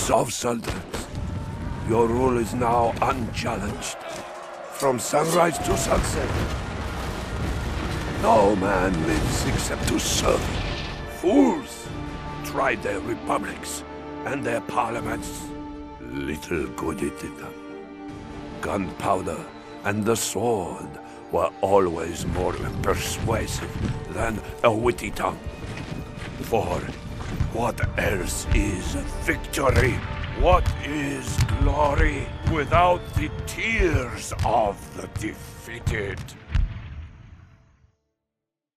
Prince of Sultans, your rule is now unchallenged. From sunrise to sunset, no man lives except to serve. Fools tried their republics and their parliaments. Little good it did them. Gunpowder and the sword were always more persuasive than a witty tongue. For what else is victory? What is glory without the tears of the defeated?